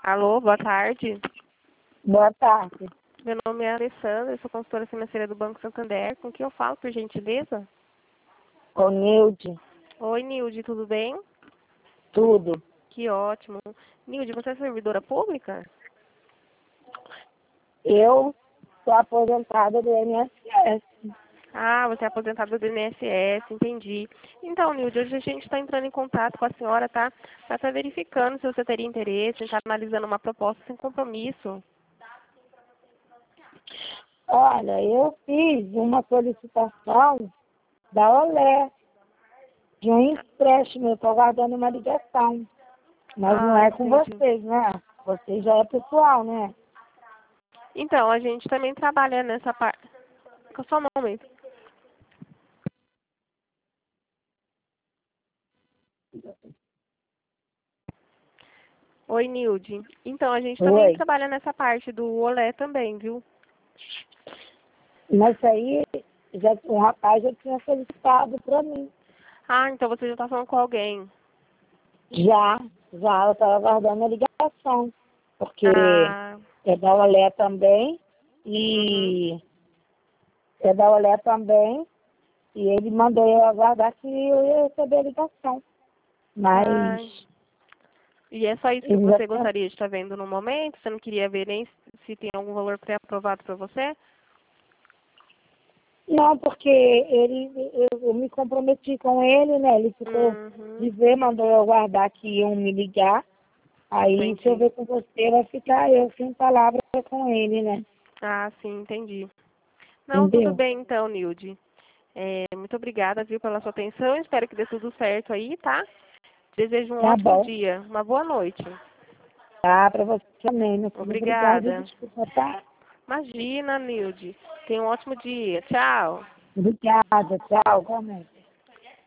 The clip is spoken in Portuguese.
Alô, boa tarde. Boa tarde. Meu nome é Alessandra, eu sou consultora financeira do Banco Santander. Com quem eu falo, por gentileza? Com Nilde. Oi, Nilde, tudo bem? Tudo. Que ótimo. Nilde, você é servidora pública? Eu sou aposentada do INSS. Ah, você é aposentada do INSS, entendi. Então, Nilde, hoje a gente está entrando em contato com a senhora, tá? Para estar verificando se você teria interesse em estar analisando uma proposta sem compromisso. Olha, eu fiz uma solicitação da Olé de um empréstimo. Eu estou aguardando uma ligação. Mas não Ah, é com entendi. vocês, né? Vocês já é pessoal, né? Então, a gente também trabalha nessa parte. Só um momento. Oi, Nilde. Então, a gente também Oi. trabalha nessa parte do Olé também, viu? Mas isso aí, um rapaz já tinha solicitado para mim. Ah, então você já está falando com alguém. Já, eu estava aguardando a ligação. Porque Ah, é da Olé também. uhum. E é da Olé também. E ele mandou eu aguardar que eu ia receber a ligação. Ah, Mas e é só isso que ele já você tinha... gostaria de estar vendo no momento? Você não queria ver nem se tem algum valor pré-aprovado para você? Não, porque eu me comprometi com ele, né? Ele ficou Uhum, de ver, mandou eu aguardar que iam me ligar. Aí, se eu entendi. ver com você, vai ficar eu sem palavra com ele, né? Ah, sim, entendi. Não, tudo Entendeu? bem então, Nilde. Muito obrigada, viu, pela sua atenção. Espero que dê tudo certo aí, tá? Desejo um Tá ótimo bom. dia. Uma boa noite. Tá, pra você também, meu filho. Obrigada e Obrigada. desculpa, tá? Imagina, Nilde. Tenha um ótimo dia. Tchau. Obrigada, tchau, igualmente.